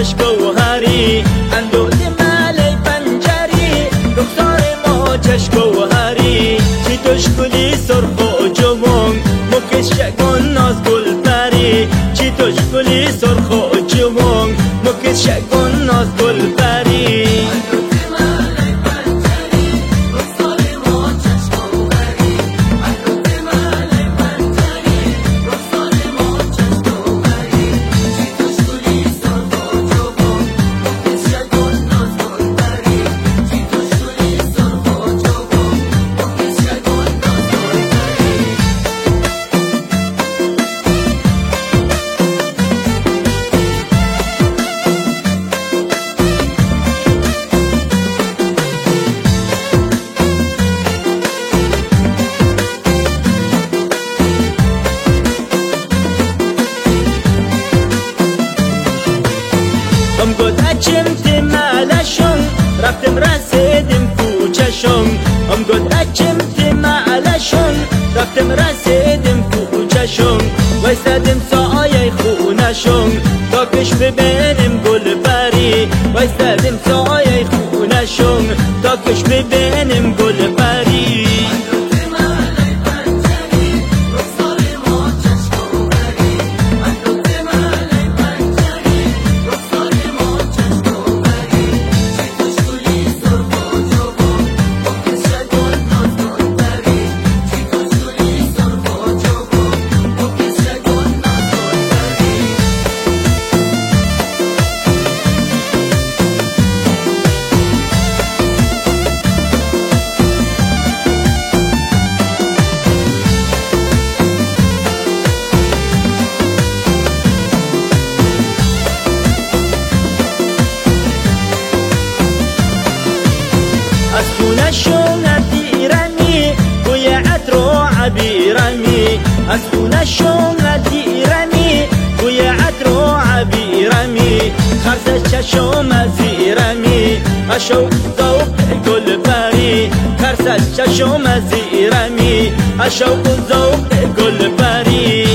موجش گوهری اندوه مالی پنجری رخسار موجش گوهری چی توش گلی سرخ و جوان مکش شگون ناز گل پری چی توش گلی سرخ و جوان مکش شگون ناز گل پری چمت معلشون رفتم رسیدم کوچشون گفت چمت معلشون رفتم رسیدم کوچشون وایستادم سایه خونشون تا کش ببینم گل پری وایستادم سایه خونشون تا کش ببینم گل پری خونشون دیرمی بوی عطر و عبیرمی از خونشون دیرمی بوی عطر و عبیرمی خرز چشم زیرمی اشو ذوق گل پری خرز چشم زیرمی اشو ذوق گل پری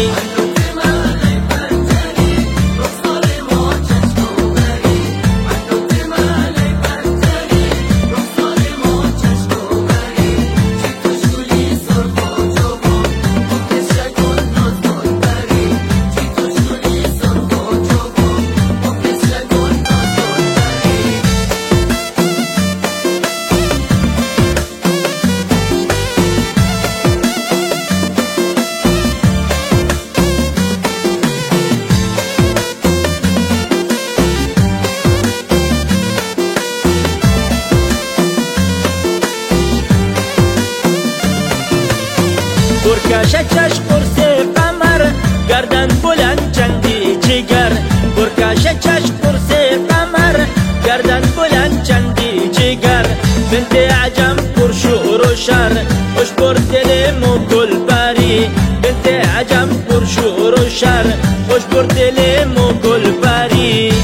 برکش چش قرص قمر گردن بلند چندی جگر برکش چش قرص قمر گردن بلند چندی جگر بنت عجم پر شور و شر خوش بر دل مو گل پری بنت عجم پر شور و شر خوش بر دل مو گل پری